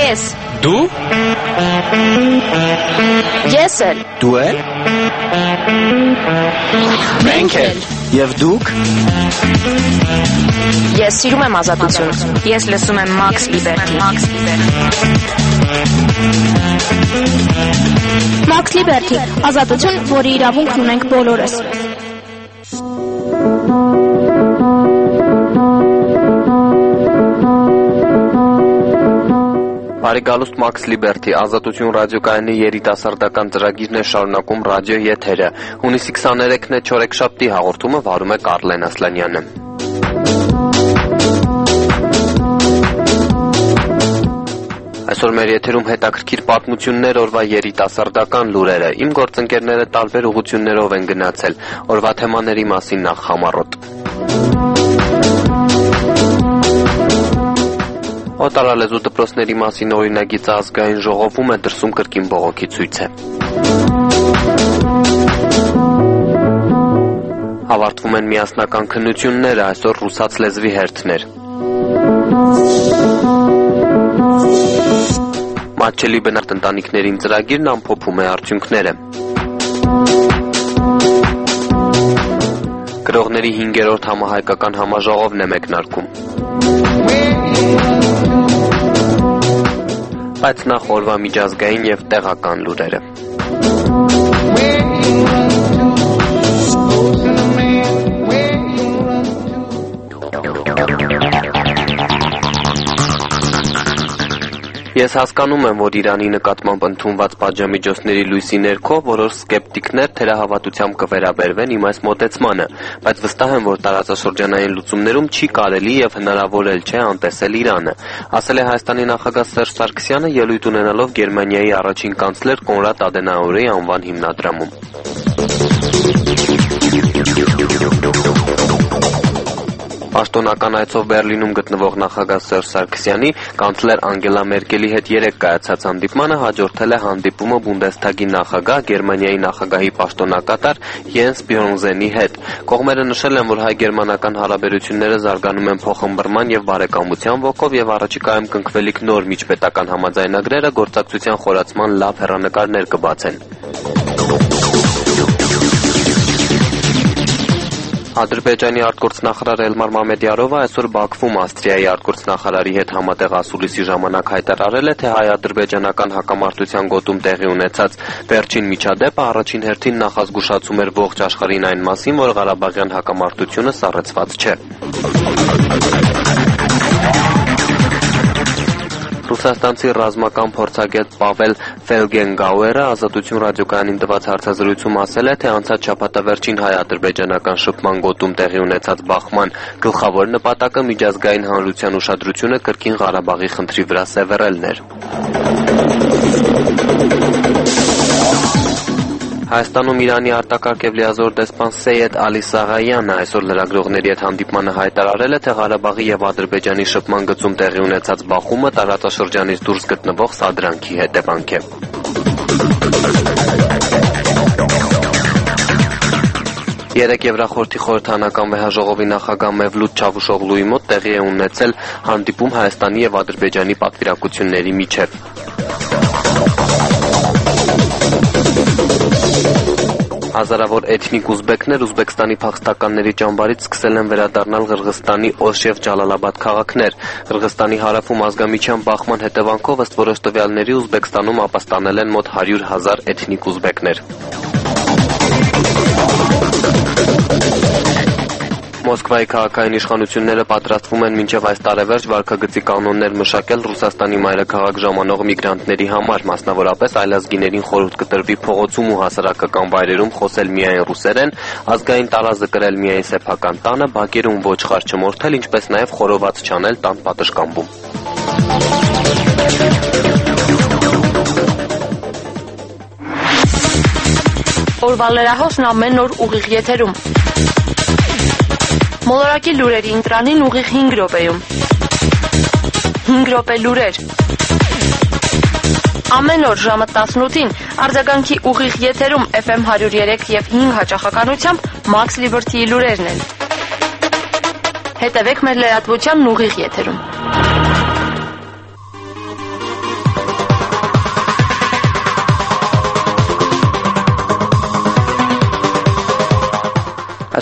Ես։ Դու։ Ես էլ։ Դու էլ։ Մենք էլ։ Եվ դուք։ Ես սիրում եմ ազատություն։ Ես լսում եմ Max Liberty։ Max Liberty, ազատություն, որի իրավունքն ունենք բոլորս։ Բարեկալուստ Max Liberty, Ազատություն ռադիոկայանի երիտասարդական ծրագիրն է շարունակում ռադիո եթերը։ Հունիսի 23-ն է չորեքշաբթի հաղորդումը վարում է Կարլեն Ասլանյանը։ Այսօր մեր եթերում հետաքրքիր պատմություններ օրվա երիտասարդական լուրերը։ Իմ գործընկերները տարբեր ուղղություններով են գնացել։ Օրվա թեմաների մասին նախ համառոտ։ Օտարալեզու դպրոցների մասին օրինագիծը ազգային ժողովում է, դրսում կրկին բողոքի ցույց է։ Ավարտվում են միասնական քննությունները, այսօր ռուսաց լեզվի հերթներ։ Մատչելի բնարդ ընտանիքներին ծրագիրն ամփոփում է արդյունքները։ Գրողների 5-րդ համահայկական համաժողովն է մեկնարկում։ Բայց նախ օրվա միջազգային և տեղական լուրերը։ Ես հասկանում եմ, որ Իրանի նկատմամբ ընդունված պատժամիջոցների լույսի ներքո որոշ սկեպտիկներ թերահավատությամբ կվերաբերվեն իմ այս մոտեցմանը, բայց վստահ եմ, որ տարածաշրջանային լուծումներում չի կարելի և հնարավոր էլ չէ անտեսել Իրանը, ասել է Հայաստանի նախագահ Սերժ Սարգսյանը ելույթ ունենալով Գերմանիայի առաջին կանցլեր Կոնրադ Ադենաուերի անվան հիմնադրամում։ Պաշտոնական այցով Բերլինում գտնվող նախագահ Սերժ Սարգսյանի կանցլեր Անգելա Մերկելի հետ երեկ կայացած հանդիպմանը հաջորդել է հանդիպումը Բունդեսթագի նախագահ Գերմանիայի նախագահի պաշտոնակատար Յենս Բյորնզենի հետ։ Կողմերը նշել են, որ հայ-գերմանական հարաբերությունները զարգանում են փոխըմբռնման և բարեկամության ոգով և առաջիկայում կնքվելիք նոր միջպետական համաձայնագրերը գործակցության խորացման լավ հեռանկարներ կբացեն։ Ադրբեջանի արտգործնախարար Էլմար Մամեդյարովը այսօր Բաքվում Ավստրիայի արտգործնախարարի հետ համատեղ ասուլիսի ժամանակ հայտարարել է, թե հայ-ադրբեջանական հակամարտության գոտում տեղի ունեցած վերջին միջադեպը առաջին հերթին նախազգուշացում էր ողջ աշխարհին այն մասին, որ Ղարաբաղյան հակամարտությունը սառեցված չէ։ Ռուսաստանցի ռազմական փորձագետ Պավել Ֆելգենգաուերը Ազատություն ռադիոկայանին տված հարցազրույցում ասել է, թե անցած շաբաթավերջին հայ-ադրբեջանական շփման գոտում տեղի ունեցած բախման գլխավոր նպատակը միջազգային հանրության ուշադրությունը կրկին Ղարաբաղի խնդրի վրա սևեռելն էր։ Հայաստանում Իրանի արտակարգ և լիազոր դեսպան Սեյեդ Ալի Սաղայանը այսօր լրագրողների հետ հանդիպմանը հայտարարել է, թե Ղարաբաղի և Ադրբեջանի շփման գծում տեղի ունեցած բախումը տարածաշրջանից դուրս գտնվող սադրանքի հետևանք է։ Երեկ Եվրախորհրդի խորհրդարանական վեհաժողովի նախագահ Մևլութ Չավուշօղլուի մոտ տեղի է ունեցել հանդիպում Հայաստանի և Ադրբեջանի պատվիրակությունների միջև։ Հազարավոր էթնիկ ուզբեկներ Ուզբեկստանի փախստականների ճամբարից սկսել են վերադառնալ Ղրղստանի Օշ և Ջալալաբադ քաղաքներ։ Ղրղստանի հարավում ազգամիջյան բախման հետևանքով ըստ որոշ տվյալների Ուզբեկստանում ապաստանել են մոտ 100,000 էթնիկ ուզբեկներ։ Մոսկվայի քաղաքային իշխանությունները պատրաստվում են մինչև այս տարեվերջ վարքագծի կանոններ մշակել Ռուսաստանի մայրաքաղաք ժամանող միգրանտների համար, մասնավորապես այլազգիներին խորհուրդ կտրվի փողոցում ու հասարակական վայրերում խոսել միայն ռուսերեն, ազգային տարազը կրել միայն սեփական տանը, բակերում ոչխար չմորթել, ինչպես նաև խորոված չանել տան պատշգամբում։ Օրվա լրահոսն ամեն օր ուղիղ եթերում։ Մոլորակի լուրերի ընտրանին ուղիղ 5 րոպեում։ 5 րոպե լուրեր։ Ամեն օր ժամը 18-ին արձագանքի ուղիղ եթերում FM 103 և 5 հաճախականությամբ Max Liberty-ի լուրերն են։ Հետևեք մեր լրատվությանն ուղիղ եթերում։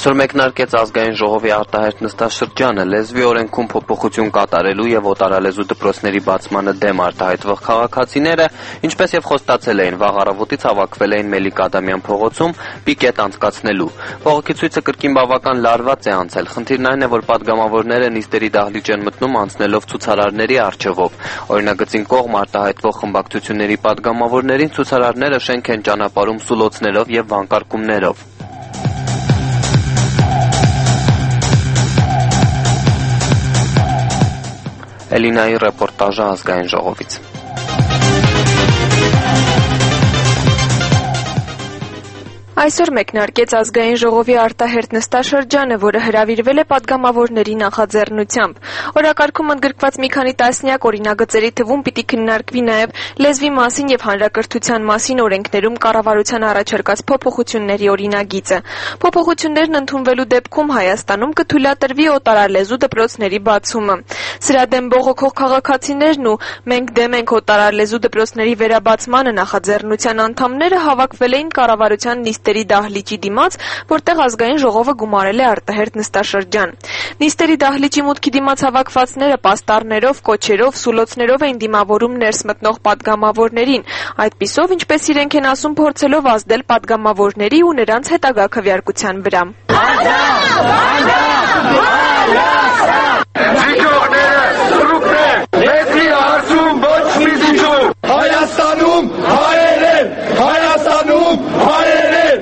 Այսօր մեկնարկեց ազգային ժողովի արտահերթ նստաշրջանը լեզվի օրենքում փոփոխություն կատարելու եւ օտարալեզու դպրոցների բացմանը դեմ արտահայտվող քաղաքացիները, ինչպես եւ խոստացել էին, վաղ առավոտից հավաքվել էին Մելիք Ադամյան փողոցում պիկետ անցկացնելու։ Բողոքի ցույցը կրկին բավական լարված է անցել։ Խնդիրն այն է, որ падգամավորները նիստերի դահլիճ են մտնում անցնելով ցուցարարների առջևով։ Օրինագծին կողմ արտահայտվող խմբակցությունների падգամավորներին ցուցարարները շենք են ճանապարհում սուլոցներով եւ վանկարկումներով։ Էլինայի ռեպորտաժը ազգային ժողովից։ Այսօր մեկնարկեց ազգային ժողովի արտահերթ նստաշրջանը, որը հրավիրվել է падգամավորների նախաձեռնությամբ։ Օրակարգում ընդգրկված մի քանի տասնյակ օրինագծերի թվում պիտի քննարկվի նաև լեզվի մասին եւ հանրակրթության մասին օրենքներում կառավարության առաջարկած փոփոխությունների օրինագիծը։ Փոփոխություններն ընդունվելու դեպքում Հայաստանում կթույլատրվի օտարալեզու դպրոցների բացումը։ Սրա դեմ բողոքող քաղաքացիներն ու «Մենք դեմ ենք օտարալեզու դպրոցների վերաբացմանը» նախաձեռնության անդամները հավաքվել էին կառավարության նիստերի դահլիճի դիմաց, որտեղ ազգային ժողովը գումարել է արտահերթ նստաշրջան։ Նիստերի դահլիճի մուտքի դիմաց հավաքվածները պաստառներով, կոչերով, սուլոցներով էին դիմավորում ներս մտնող падգամավորներին, այդպիսով, ինչպես իրենք են ասում, փորձելով ազդել падգամավորների ու նրանց հետագա քվեարկության վրա։ Հայաստանում հայերեն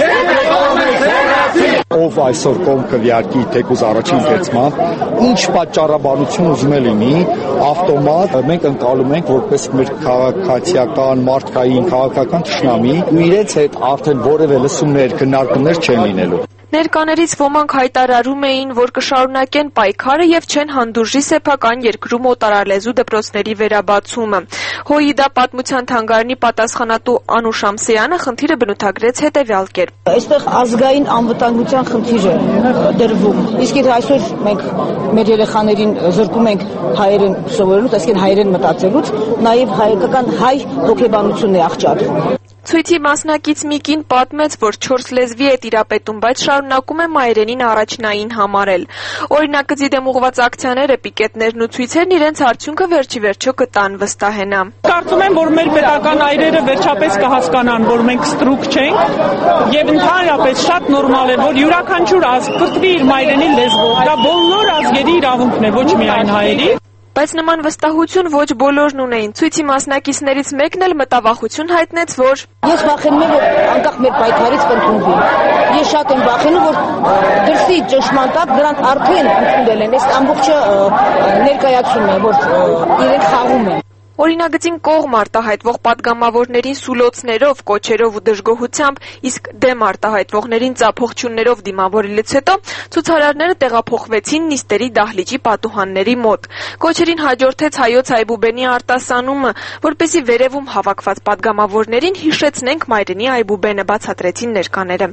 ով այսօր կողմ կվիարկի թեկուզ առաջին կեցմամբ, ինչ պատճառաբանություն ուզում է լինի, ավտոմատ մենք ընկալում ենք որպես մեր քաղաքացիական, մարդկային, քաղաքական թշնամի ու իրենց հետ արդեն որևէ լսումներ, քննարկումներ չեն լինելու։ Ներկաներից ոմանք հայտարարում էին, որ կշարունակեն պայքարը եւ չեն հանդուրժի սեփական երկրում օտարալեզու դպրոցների վերաբացումը։ ՀՅԴ պատմության թանգարանի պատասխանատու Անուշ Ամսեյանը խնդիրը բնութագրեց հետեւյալ կերպ. Այստեղ ազգային անվտանգության խնդիր է դրվում։ Իսկ եթե այսօր մենք մեր երեխաներին զրկում ենք հայերեն սովորելուց, այսինքն հայերեն մտածելուց, նաեւ հայկական հայ հոգեբանությունն է աղճատվում։ Ցույցի մասնակից մի կին պատմեց, որ 4 լեզվի է տիրապետում, բայց շարունակում է մայրենին առաջնային համարել։ Օրինագծի դեմ ուղղված ակցիաները, պիկետներն ու ցույցերն իրենց արդյունքը վերջիվերջո կտան, վստահ է նա։ Կարծում եմ, որ մեր պետական այրերը վերջապես կհասկանան, որ մենք ստրուկ չենք, եւ ընդհանրապես շատ նորմալ է, որ յուրաքանչյուր ազգ կրթվի իր մայրենի լեզվով։ Դա բոլոր ազգերի իրավունքն է, ոչ միայն հայերի։ Բայց նման վստահություն ոչ բոլորն ունեին։ Ցույցի մասնակիցներից մեկն էլ մտավախություն հայտնեց, որ Ես վախենում եմ, որ անկախ մեր պայքարից կընդունվի։ Ես շատ եմ վախենում, որ դրսի ճշմարտապ դրանք արդեն ընդունել են։ Այս ամբողջը ներկայացում է, որ իրենք խաղում են։ Օրինագծին կողմ արտահայտվող падգամավորներին սուլոցներով, կոչերով ու դժգոհությամբ, իսկ դեմ արտահայտվողներին ծափողջություններով դիմավորելուց հետո ցուցարարները տեղափոխվեցին նիստերի դահլիճի պատուհանների մոտ։ Կոչերին հաջորդեց հայոց Այբուբենի արտասանումը, որպեսզի վերևում հավաքված падգամավորներին հիշեցնենք մայրենի Այբուբենը, բացատրեցին ներկաները։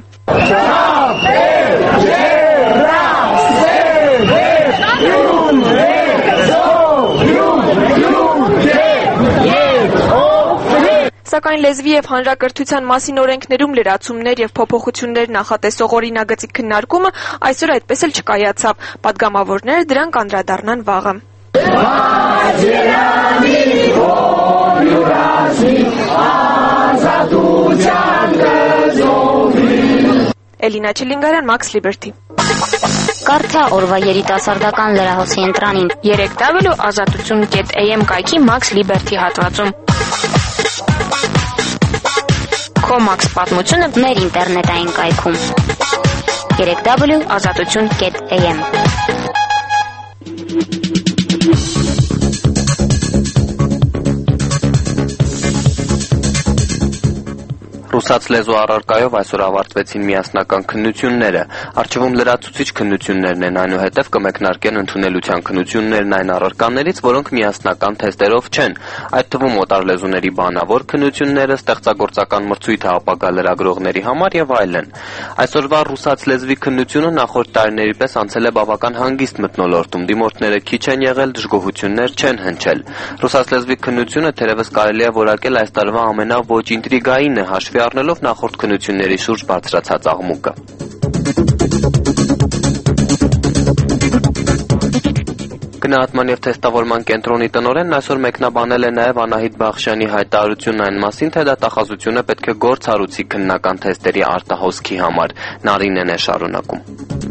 Սակայն լեզվի եւ հանրակրթության մասին օրենքներում լրացումներ եւ փոփոխություններ նախատեսող օրինագծի քննարկումը այսօր այդպես էլ չկայացավ։ Պատգամավորները դրան կանդրադառնան վաղը։ Էլինա Չիլինգարյան, Max Liberty։ Կարդա օրվա երիտասարդական լրահոսի ընտրանին 3w.azatutun.am կայքի Max Liberty հատվածում։ Comax պատմությունը մեր ինտերնետային կայքում 3w.azatutun.am Ռուսաց լեզու առարկայով այսօր ավարտվեցին միասնական քննությունները։ Առջևում լրացուցիչ քննություններն են, այնուհետև կմեկնարկեն ընդունելության քննություններն այն առարկաներից, որոնք միասնական թեստերով չեն, այդ թվում օտարլեզուների բանավոր քննությունները, ստեղծագործական մրցույթը ապագա լրագրողների համար եւ այլն։ Այսօրվա ռուսաց լեզվի քննությունը նախորդ տարիների պես անցել է բավական հանգիստ մթնոլորտում, դիմորդները քիչ են եղել, դժգոհություններ չեն հնչել։ Ռուսաց լեզվի քննությունը թերևս կարելի է որակել այս տարվա ամենաոչ ինտրիգայինը, հաշվի առնելով նախորդ քննությունների շուրջ բարձրացած աղմուկը։ Գնահատման եւ թեստավորման կենտրոնի տնօրենն այսօր մեկնաբանել է նաեւ Անահիտ Բախշյանի հայտարարությունն այն մասին, թե դատախազությունը պետք է գործառույցի քննական թեստերի արտահոսքի համար։ Նարինեն է շարունակում.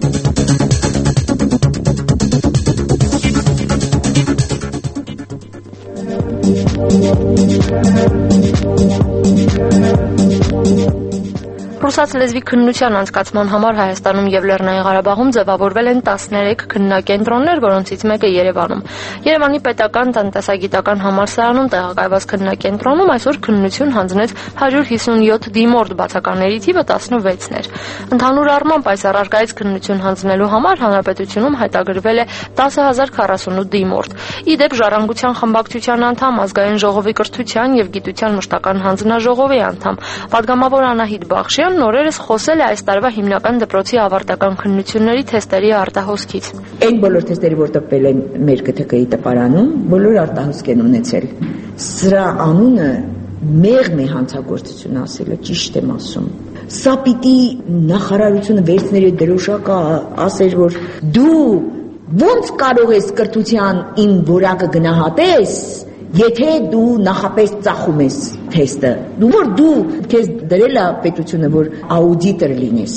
Ռուսաց լեզվի քննության անցկացման համար Հայաստանում եւ Լեռնային Ղարաբաղում ձևավորվել են 13 քննակենտրոններ, որոնցից մեկը Երևանում։ Երևանի պետական տնտեսագիտական համալսարանում տեղակայված քննակենտրոնում այսօր քննություն հանձնեց 157 դիմորդ, բացականների թիվը 16-ն էր։ Ընդհանուր առմամբ այս առարկայից քննություն հանձնելու համար հանրապետությունում հայտագրվել է 10048 դիմորդ։ Ի դեպ Ժառանգության խմբակցության անդամ, Ազգային ժողովի կրթության եւ գիտության մշտական հանձնաժողովի անդամ պատգամավոր Անահիտ Բախշյան նորերս խոսել է այս տարվա հիմնական դպրոցի ավարտական քննությունների թեստերի արտահոսքից։ Այն բոլոր թեստերը, որ տպվել են մեր ԿԹԿ-ի տպարանում, բոլոր արտահոսք են ունեցել։ Սրա անունը մեղմ է հանցագործություն ասելը, ճիշտ եմ ասում։ Սա պիտի նախարարությունը վերցներ դրոշակը, ասեր, որ դու ոնց կարող ես կրթության իմ որակը գնահատես, եթե դու նախապես ծախում ես թեստը, դու քեզ դրել է պետությունը, որ աուդիտոր լինես։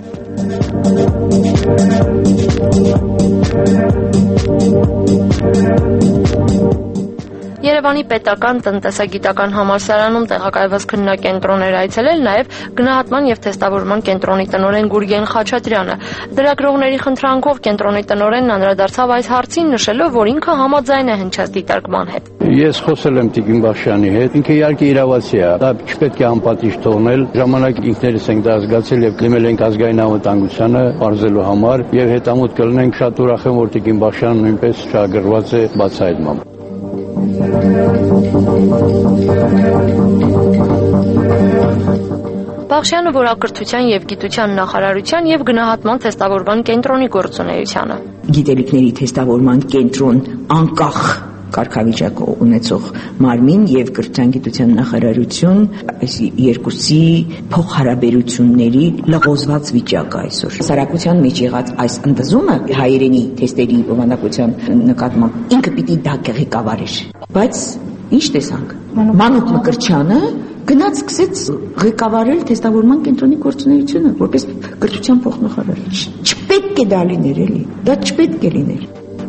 Երևանի պետական տնտեսագիտական համալսարանում տեղակայված քննակենտրոններ այցելել նաև գնահատման եւ թեստավորման կենտրոնի տնօրեն Գուրգեն Խաչատրյանը։ Դրագրողների խնդրանքով կենտրոնի տնօրենն անդրադարձավ այս հարցին, նշելով, որ ինքը համաձայն է հնչած դիտարկման հետ։ Ես խոսել եմ Տիկին Բախշյանի հետ, ինքը իհարկե իրավացի է, դա չպետք է անպատիժ թողնել, ժամանակ ինքներս ենք դա զգացել եւ դիմել ենք ազգային անվտանգությանը բարձելու համար եւ հետամուտ կլինենք, շատ ուրախ եմ, որ Տիկին Բախշյանը նույնպես շահագրգռված է բացահայտմամբ։ Բախշյանը որակրթության եւ գիտության նախարարության եւ գնահատման թեստավորման կենտրոնի գործունեությանը։ Գիտելիքների թեստավորման կենտրոն անկախ կարգավիճակ ունեցող մարմին եւ կրթության գիտության նախարարություն այս երկուսի փոխհարաբերությունների լղոզված վիճակը այսօր։ Հասարակության մեջ եղած այս ընդզումը հայերենի թեստերի բովանդակության նկատմամբ ինքը պիտի դա ղեկավարեր։ Բայց ինչ տեսանք։ Մանուկ Մկրտչյանը գնաց սկսեց ղեկավարել թեստավորման կենտրոնի գործունեությունը որպես կրթության փոխնախարար։ Չպետք է դա լիներ էլի։ Դա չպետք է լիներ։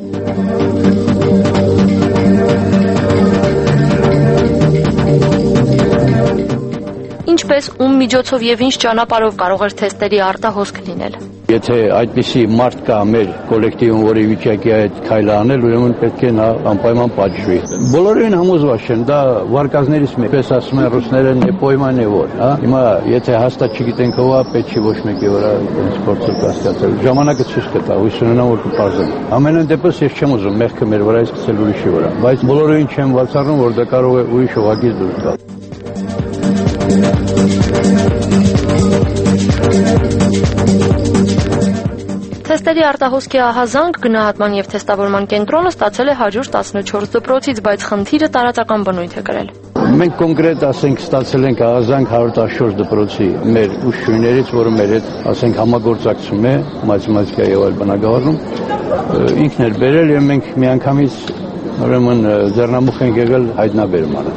Ինչպես, ում միջոցով եւ ինչ ճանապարհով կարող էր թեստերի արտահոսք լինել։ Եթե այդպիսի մարդ կա մեր կոլեկտիվում, որի վիճակի այդ քայլը անել, ուրեմն պետք է նա անպայման պատժվի։ Բոլորին համոզված չեն, դա վարկածներից մեկ, պես ասում են ռուսները, ne pойманный, հա։ Հիմա եթե հաստատ չգիտենք ով է, պետք չի ոչ մեկի վրա այս փորձը կասկածել։ Ժամանակը ցույց կտա, հույս ունենամ, որ կպարզեն։ Ամենայն դեպս ես չեմ ուզում մեղքը մեր վրա սկսել ուրիշի վրա, բայց բոլորին չեմ բացառում, որ դա կարող է ուրիշ ուղղակի դուրս գալ։ Թեստերի արտահոսքի ահազանգ գնահատման եւ թեստավորման կենտրոնը ստացել է 114 դպրոցից, բայց խնդիրը տարածական բնույթ է կրել։ Մենք կոնկրետ ասենք ստացել ենք ահազանգ 114 դպրոցի մեր ուսուցիչներից, որը մեր հետ ասենք համագործակցում է մաթեմատիկայի եւ այլ բնագավառում, ինքն էր բերել եւ մենք միանգամից ուրեմն ձեռնամուխ ենք եղել հայտնաբերմանը։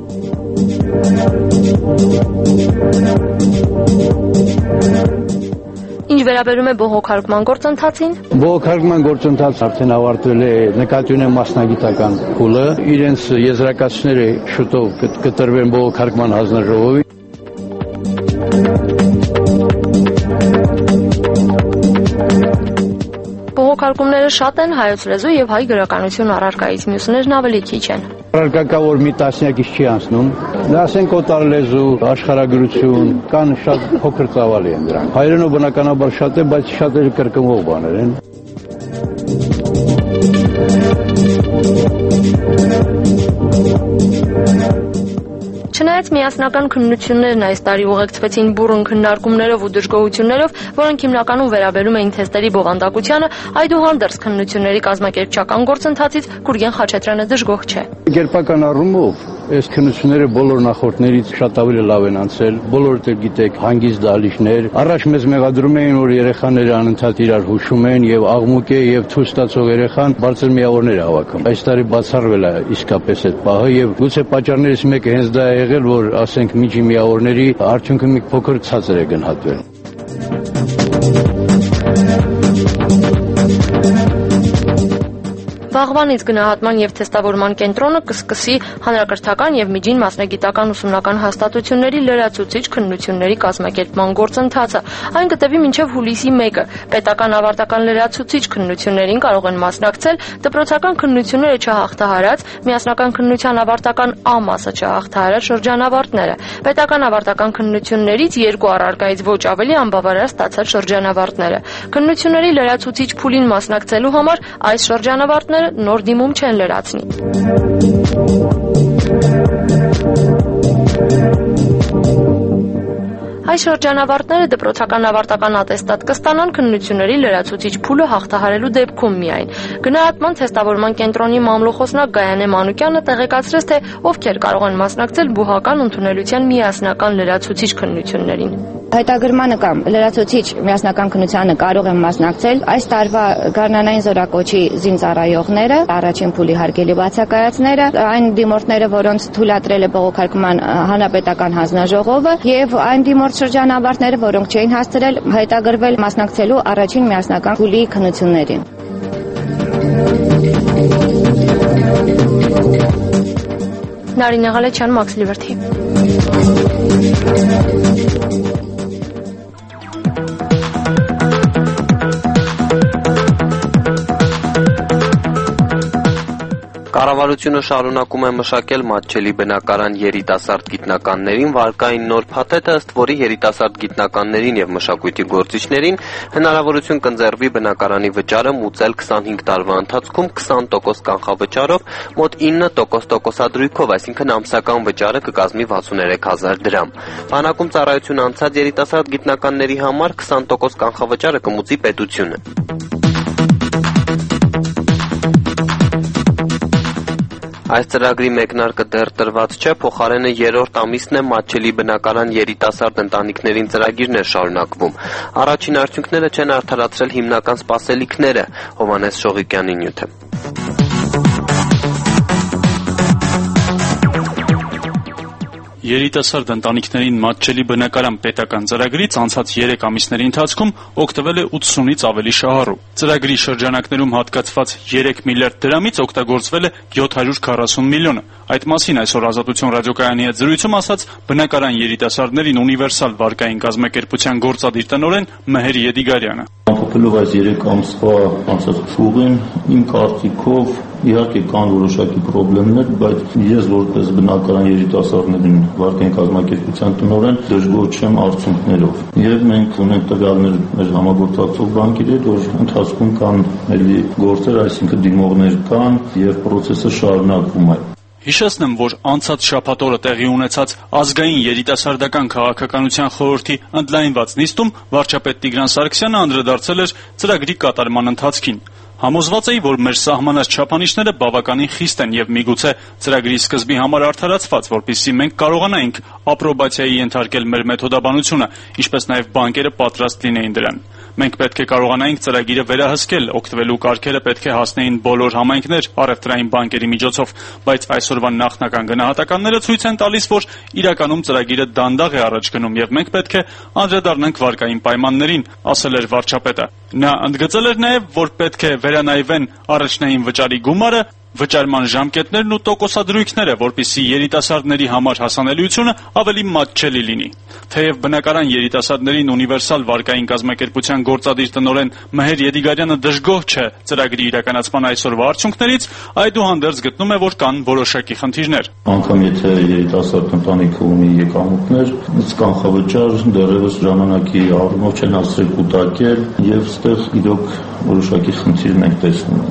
Ինչ վերաբերում է բողոքարկման գործընթացին։ Բողոքարկման գործընթացը արդեն ավարտվել է, նկատի ունեմ մասնագիտական փուլը, իրենց եզրակացությունները շուտով կտրվեն բողոքարկման հանձնաժողովի։ Բողոքարկումները շատ են, հայոց լեզու եւ հայ գրականություն առարկայից, մյուսներն ավելի քիչ են։ Առարկա կա, որ մի տասնյակից չի անցնում, ասենք օտար լեզու, աշխարհագրություն, կան շատ փոքր ծավալի են դրանք։ Հայերենով բնականաբար շատ է, բայց շատերը կրկնվող բաներ են։ Չնայած Չնայած միասնական քննություններն այս տարի ուղեկցվեցին բուռն քննարկումներով ու դժգոհություններով, որոնք հիմնականում վերաբերում էին թեստերի բովանդակությանը, այդուհանդերձ քննությունների կազմակերպչական գործընթացից Գուրգեն Խաչատրյանը դժգոհ չէ։ Կերպական առումով այս քննությունները բոլոր նախորդներից շատ ավելի լավ են անցել, բոլորդ էլ գիտեք, հանգիստ դալիճներ, առաջ մեզ մեղադրում էին, որ երեխաները անընդհատ իրար հուշում են եւ աղմուկ է եւ թույլ ստացող երեխան բարձր միավորներ հավաքում։ Այս տարի բացառվել է իսկապես այդ պահը եւ գուցե պատճառներից մեկը հենց դա է եղել, որ ասենք միջի միավորների արդյունքը մի փոքր ցածր է գնահատվել։ Վաղվանից գնահատման եւ թեստավորման կենտրոնը կսկսի հանրակրթական եւ միջին մասնագիտական ուսումնական հաստատությունների լրացուցիչ քննությունների կազմակերպման գործընթացը։ Այն կտևի մինչեւ հուլիսի 1-ը։ Պետական ավարտական լրացուցիչ քննություններին կարող են մասնակցել դպրոցական քննությունները չհաղթահարած, միասնական քննության ավարտական A մասը չհաղթահարած շրջանավարտները։ Պետական ավարտական քննություններից 2 առարկայից ոչ ավելի անբավարար ստացած շրջանավարտները։ Քննությունների լրացուցիչ փուլին մասնակցելու համար այս շրջանավարտները նոր դիմում չեն լրացնի։ Այս շրջանավարտները դպրոցական ավարտական ատեստատ կստանան քննությունների լրացուցիչ փուլը հաղթահարելու դեպքում միայն։ Գնահատման թեստավորման կենտրոնի մամլոխոսնակ Գայանե Մանուկյանը տեղեկացրեց, թե ովքեր կարող են մասնակցել բուհական ընդունելության միասնական լրացուցիչ քննություններին։ Հայտագրմանը կամ լրացուցիչ միասնական քննությանը կարող են մասնակցել այս տարվա գարնանային զորակոչի զինծառայողները, առաջին փուլի հարգելի բացակայածները, այն դիմորդները, որոնց թույլատրել է բողոքարկման հանրապետական հանձնաժողովը, եւ այն դիմորդ շրջանավարտները, որոնք չէին հասցրել հայտագրվել մասնակցելու առաջին միասնական փուլի քննություններին։ Նարինե Ղալեչյան, Մաքս Լիբերթի։ Կառավարությունը շարունակում է մշակել մատչելի բնակարան երիտասարդ գիտնականներին, վարկային նոր փաթեթը, ըստ որի երիտասարդ գիտնականներին եւ մշակույթի գործիչներին հնարավորություն կընձեռվի բնակարանի վճարը մուծել 25 տարվա ընթացքում 20% կանխավճարով, մոտ 9% տոկոսադրույքով, այսինքն ամսական վճարը կկազմի 63,000 դրամ։ Բանակում ծառայություն անցած երիտասարդ գիտնականների համար 20% կանխավճարը կմուծի պետությունը։ Այս ծրագրի մեկնարկը դեռ տրված չէ, փոխարենը երրորդ ամիսն է մատչելի բնակարան երիտասարդ ընտանիքներին ծրագիրն է շարունակվում։ Առաջին արդյունքները չեն արդարացրել հիմնական սպասելիքները, Հովհաննես Շողիկյանի նյութը։ Երիտասարդ ընտանիքներին մատչելի բնակարան պետական ծրագրից անցած 3 ամիսների ընթացքում օգտվել է 80-ից ավելի շահառու։ Ծրագրի շրջանակներում հատկացված 3 միլիարդ դրամից օգտագործվել է 740 միլիոնը։ Այդ մասին այսօր Ազատություն ռադիոկայանի հետ զրույցում ասաց բնակարան երիտասարդներին ունիվերսալ վարկային կազմակերպության գործադիր տնօրեն Մեհեր Եդիգարյանը։ Ամփոփելով այս 3 ամսվա անցած փուղին, իմ կարծիքով իհարկե կան որոշակի խնդիրներ, բայց ես որպես բնակարան երիտասարդներին վարկային կազմակերպության տնօրեն դժգոհ չեմ արդյունքներով։ Եվ մենք ունենք տվյալներ մեր համագործակցող բանկերի հետ, որ ընթացքում կան էլի գործեր, այսինքն դիմողներ կան եւ process-ը շարունակվում է։ Հիշեցնեմ, որ անցած շաբաթ օրը տեղի ունեցած ազգային երիտասարդական քաղաքականության խորհրդի ընդլայնված նիստում վարչապետ Տիգրան Սարգսյանը անդրադարձել էր ծրագրի կատարման ընթացքին։ Համոզված էի, որ մեր սահմանած չափանիշները բավականին խիստ են եւ միգուցե ծրագրի սկզբի համար արդարացված, որպեսզի մենք կարողանայինք ապրոբացիայի ենթարկել մեր մեթոդաբանությունը, ինչպես նաեւ բանկերը պատրաստ լինեին դրան։ Մենք պետք է կարողանայինք ծրագիրը վերահսկել, օգտվելու կարգերը պետք է հասնեին բոլոր համայնքներ առևտրային բանկերի միջոցով, բայց այսօրվա նախնական գնահատականները ցույց են տալիս, որ իրականում ծրագիրը դանդաղ է առաջ գնում եւ մենք պետք է անդրադառնանք վարկային պայմաններին, ասել էր վարչապետը։ Նա ընդգծել էր նաեւ, որ պետք է վերանայվեն առաջնային վճարի գումարը, վճարման ժամկետներն ու տոկոսադրույքները, որպեսզի երիտասարդների համար հասանելիությունը ավելի մատչելի լինի։ Թեև բնակարան երիտասարդներին ունիվերսալ վարկային կազմակերպության գործադիր տնօրեն Մեհեր Եդիգարյանը դժգոհ չէ ծրագրի իրականացման այսօրվա արդյունքներից, այդուհանդերձ գտնում է, որ կան որոշակի խնդիրներ։ Անկամ եթե երիտասարդ ընտանիքը ունի եկամուտներ, կանխավճար դեռևս ժամանակի առումով չեն հասցրել կուտակել եւ այստեղ իրոք որոշակի խնդիրներ ենք տեսնում։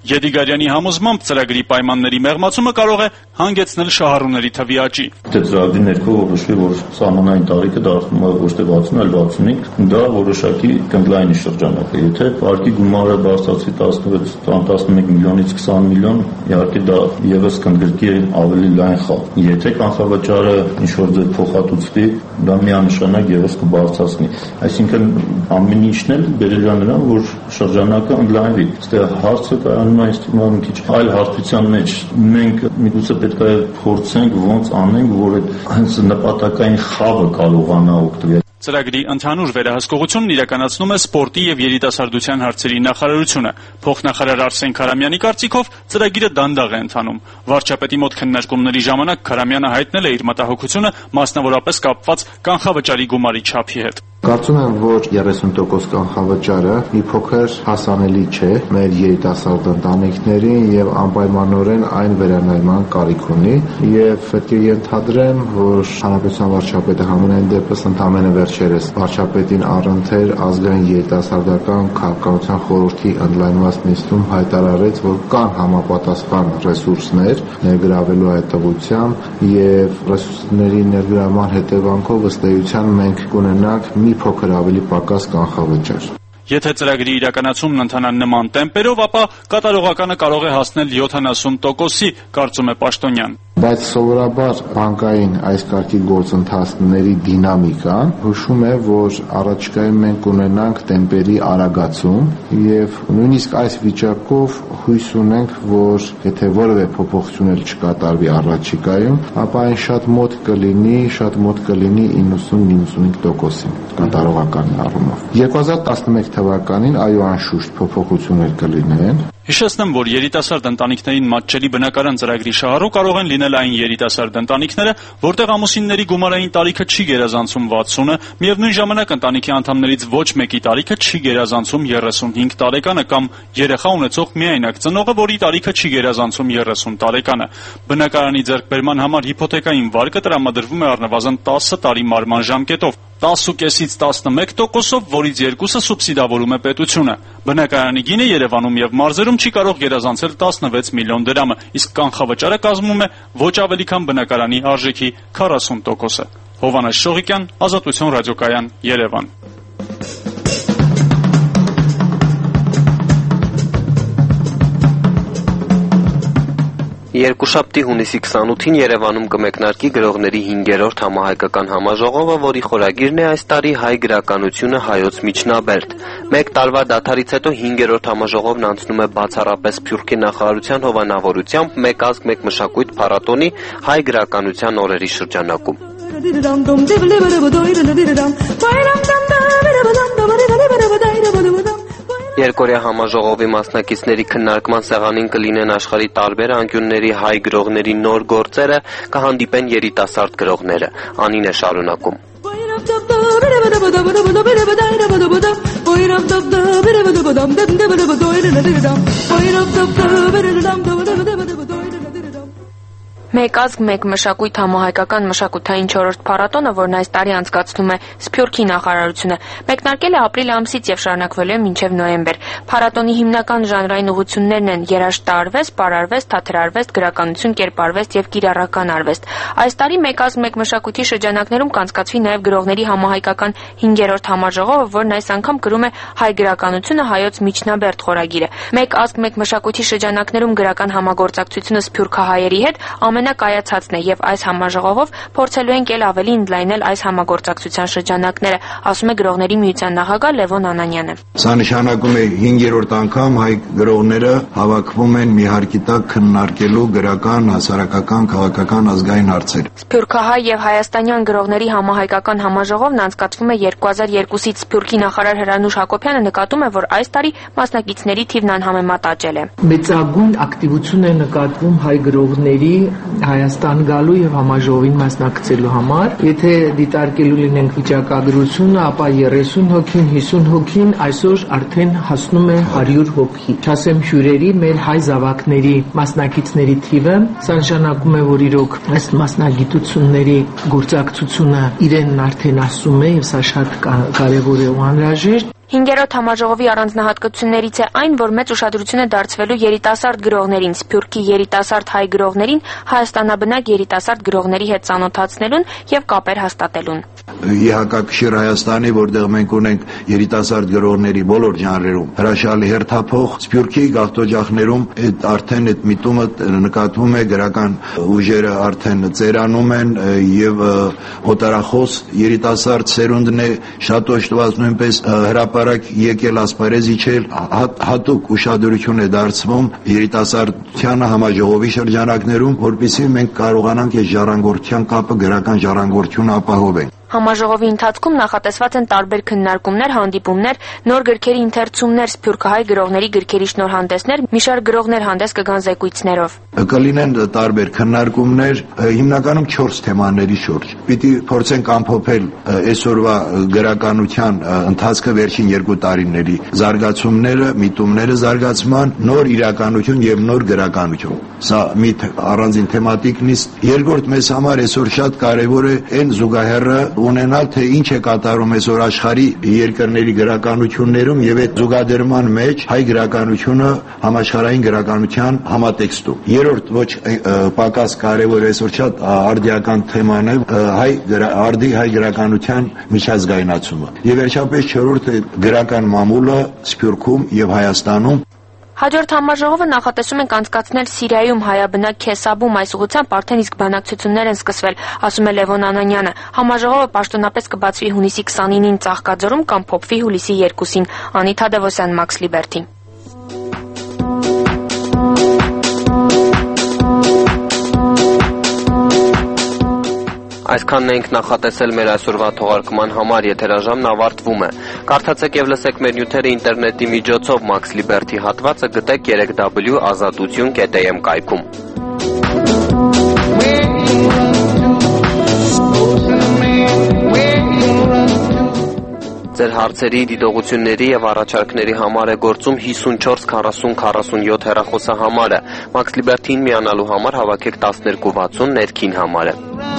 Եդիգարյանի համոզմամբ ծրագրի պայմանների մեղմացումը կարող է հանգեցնել շահառուների թվի աճի։ Դե ծրագրի ներքո որոշվի, որ սահմանային տարիքը դառնում է ոչ թե 60, այլ 65, դա որոշակի կնդլայնի շրջանակ է։ Եթե парքի գումարը բարձրացվի 11 միլիոնից 20 միլիոն, իհարկե դա եւս կընդգրկի ավելի լայն խավ։ Եթե կանխավճարը ինչ-որ ձև փոխհատուցվի, դա միանշանակ եւս կբարձրացնի։ Այսինքն ամեն ինչն էլ բերել է նրան, որ շրջանակը ընդլայնվի։ Այստեղ հարցը կայանում է ինստիտուտի մի քիչ այլ հարթության մեջ։ Մենք միգուցե պետք է փորձենք ոնց անենք, որ այդ նպատակային խավը կարողանա օգտվել։ Ծրագրի ընդհանուր վերահսկողությունն իրականացնում է սպորտի եւ երիտասարդության հարցերի նախարարությունը։ Փոխնախարար Արսեն Քարամյանի կարծիքով ծրագիրը դանդաղ է ընթանում։ Վարչապետի մոտ քննարկումների ժամանակ Քարամյանը հայտնել է իր մտահոգությունը մասնավորապես կապված կանխավճարի գումարի չափի հետ։ Կարծում եմ, որ 30% կանխավճարը մի փոքր հասանելի չէ մեր երիտասարդ ընտանիքներին եւ անպայմանորեն այն վերանայման կարիք ունի եւ պետք է ենթադրեմ, որ հանրապետության վարչապետը համենայն դեպս ընդամենը վերջերս վարչապետին առընթեր ազգային երիտասարդական քաղաքականության խորհրդի ընդլայնված նիստում հայտարարեց, որ կան համապատասխան ռեսուրսներ ներգրավելու հետևությամբ եւ ռեսուրսների ներգրավման հետևանքով ըստ էության մենք կունենանք մի փոքր ավելի պակաս կանխավճար։ Եթե ծրագրի իրականացումն ընթանա նման տեմպերով, ապա կատարողականը կարող է հասնել 70%-ի, կարծում է Պաշտոնյան։ Բայց սովորաբար բանկային այս կարգի գործընթացների դինամիկան հուշում է, որ առաջիկայում մենք ունենանք տեմպերի արագացում եւ նույնիսկ այս վիճակով հույս ունենք, որ եթե որևէ փոփոխություն էլ չկատարվի առաջիկայում, ապա այն շատ մոտ կլինի 90-95%-ին կատարողական առումով։ 2011 թվականին այո անշուշտ փոփոխություններ կլինեն։ Հիշեցնեմ, որ երիտասարդ ընտանիքներին մատչելի բնակարան ծրագրի շահառու կարող են լինել այն երիտասարդ ընտանիքները, որտեղ ամուսինների գումարային տարիքը չի գերազանցում 60-ը, միևնույն ժամանակ ընտանիքի անդամներից ոչ մեկի տարիքը չի գերազանցում 35 տարեկանը կամ երեխա ունեցող միայնակ ծնողը, որի տարիքը չի գերազանցում 30 տարեկանը։ Բնակարանի ձեռքբերման համար հիփոթեկային վարկը տրամադրվում է առնվազն 10 տարի մարման ժամկետով։ 10.5-ից 11%-ով, որից 2-ը սուբսիդավորում է պետությունը։ Բնակարանի գինը Երևանում եւ մարզերում չի կարող գերազանցել 16 միլիոն դրամը, իսկ կանխավճարը կազմում է ոչ ավելի քան բնակարանի արժեքի 40%-ը։ Հովհաննես Շողիկյան, Ազատություն ռադիոկայան, Երևան։ Երկուշաբթի հունիսի 28-ին Երևանում կմեկնարկի գրողների 5-րդ համահայկական համաժողովը, որի խորագիրն է այս տարի հայ գրականությունը հայոց միջնաբերդ։ Մեկ տարվա դադարից հետո 5-րդ համաժողովն անցնում է բացառապես Սփյուռքի նախարարության հովանավորությամբ մեկ ազգ մեկ մշակույթ փառատոնի հայ գրականության օրերի շրջանակում։ Երկօրյա համաժողովի մասնակիցների քննարկման սեղանին կլինեն աշխարհի տարբեր անկյունների հայ գրողների նոր գործերը, կհանդիպեն երիտասարդ գրողները։ Անին է շարունակում։ Մեկ ազգ մեկ մշակույթ համահայկական մշակութային 4-րդ փառատոնը, որն այս տարի անցկացնում է Սփյուռքի նախարարությունը, մեկնարկել է ապրիլ ամսից եւ շարունակվելու է մինչեւ նոյեմբեր։ Փառատոնի հիմնական ժանրային ուղղություններն են երաժշտարվեստ, պարարվեստ, թատերարվեստ, գրականություն, կերպարվեստ եւ կիրառական արվեստ։ Այս տարի մեկ ազգ մեկ մշակույթի շրջանակներում կանցկացվի նաեւ գրողների համահայկական 5-րդ համաժողովը, որն այս անգամ կրում է հայ գրականությունը հայոց միջնաբերդ խորագիրը։ Մեկ ազգ մեկ մշակույթի շրջանակներում գրական համագործակցությունը սփյուռքահայերի հետ ամենակայացածն է եւ այս համաժողովով փորձելու ենք ավելի ընդլայնել այս համագործակցության շրջանակները, ասում է գրողների միության նախագահ Լևոն Անանյանը։ Սա նշանակում է 5-րդ անգամ հայ գրողները հավաքվում են մի հարկի տակ քննարկելու գրական, հասարակական, քաղաքական, ազգային հարցեր։ Սփյուռքահայ եւ հայաստանյան գրողների համահայկական համաժողովն անցկացվում է 2002-ից։ Սփյուռքի նախարար Հրանուշ Հակոբյանը նկատում է, որ այս տարի մասնակիցների թիվն անհամեմատ աճել է։ Մեծագույն ակտիվություն է նկատվում հայ գրողների Հայաստան գալու եւ համաժողովին մասնակցելու համար։ Եթե դիտարկելու լինենք վիճակագրությունը, ապա 30 հոգին, 50 հոգին այսօր արդեն հասնում է 100 հոգի։ Չասեմ հյուրերի, մեր հայ զավակների մասնակիցների թիվը, սա նշանակում է, որ իրոք այս մասնագիտությունների գործակցությունը իրեն արդեն ասում է եւ սա շատ կարեւոր է ու անհրաժեշտ։ 5-րդ համաժողովի առանձնահատկություններից է այն, որ մեծ ուշադրություն է դարձվելու երիտասարդ գրողներին, Սփյուռքի երիտասարդ հայ գրողներին, հայաստանաբնակ երիտասարդ գրողների հետ ծանոթացնելուն եւ կապեր հաստատելուն։ Իհակակշիռ Հայաստանի, որտեղ մենք ունենք երիտասարդ գրողների բոլոր ժանրերում հրաշալի հերթափոխ, Սփյուռքի գաղթօջախներում արդեն այդ միտումը նկատվում է, գրական ուժերը արդեն ծերանում են եւ օտարախոս երիտասարդ սերունդն է շատ օժտված, նույնպես հրապարակ եկել ասպարեզ իջել, հատուկ ուշադրություն է դարձվում երիտասարդությանը համաժողովի շրջանակներում, որպեսզի մենք կարողանանք այս ժառանգորդության կապը, գրական ժառանգորդությունը ապահովենք։ Համաժողովի ընթացքում նախատեսված են տարբեր քննարկումներ, հանդիպումներ, նոր գրքերի ընթերցումներ, սփյուռքահայ գրողների գրքերի շնորհանդեսներ, մի շարք գրողներ հանդես կգան զեկույցներով։ Կլինեն տարբեր քննարկումներ, հիմնականում 4 թեմաների շուրջ։ Պիտի փորձենք ամփոփել այսօրվա գրականության ընթացքը վերջին 2 տարիների զարգացումները, միտումները զարգացման, նոր իրականություն եւ նոր գրականություն։ Սա մի առանձին թեմատիկն է։ Երկրորդ մեզ համար այսօր շատ կարեւոր է այն զուգահեռը ունենալ, թե ինչ է կատարում այսօր աշխարհի երկրների գրականություններում եւ այդ զուգադրման մեջ հայ գրականությունը համաշխարհային գրականության համատեքստում։ Երրորդ ոչ պակաս կարևոր այսօր շատ արդիական թեման է հայ գրականության միջազգայնացումը։ Եվ վերջապես չորրորդը գրական մամուլը Սփյուռքում եւ Հայաստանում։ Հաջորդ համաժողովը նախատեսում ենք անցկացնել Սիրիայում հայաբնակ Քեսաբում, այս ուղղությամբ արդեն իսկ բանակցություններ են սկսվել, ասում է Լևոն Անանյանը։ Համաժողովը պաշտոնապես կբացվի հունիսի 29-ին Ծաղկաձորում կամ փոփվի հուլիսի 2-ին։ Անիթա Դևոսյան, Max Liberty։ Այսքանն ենք նախատեսել մեր այսօրվա թողարկման համար, եթերաժամն ավարտվում է։ Կարդացեք եւ լսեք մեր նյութերը ինտերնետի միջոցով Max Liberty հատվածը գտեք 3w.azatutun.am կայքում։ Ձեր հարցերի, դիտողությունների եւ առաջարկների համար է գործում 54 40 47 հեռախոսահամարը։ Max Liberty-ին միանալու համար հավաքեք 1260 ներքին համարը։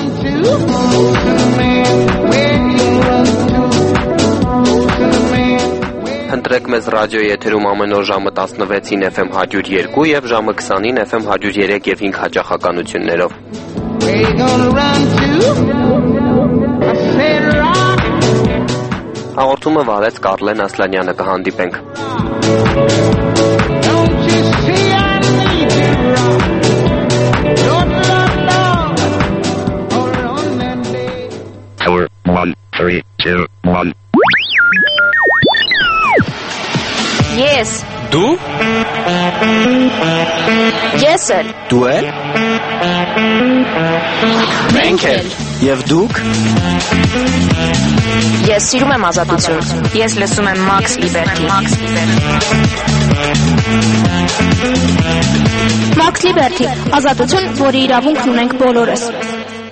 Ընտրեք մեզ ռադիոյի եթերում ամեն օր ժամը 16-ին FM 102 եւ ժամը 20-ին FM 103 եւ 5 հաճախականություններով։ Հաղորդումը վարեց Կարլեն Ասլանյանը, կհանդիպենք։ Tower 1, 3, 2, 1. Yes. Դու? Ես էլ։ Դու էլ? Մենք էլ։ Եվ դուք? Ես սիրում եմ ազատություն։ Ես լսում եմ Max Liberty։ Max Liberty, ազատություն, որի իրավունքն ունենք բոլորս։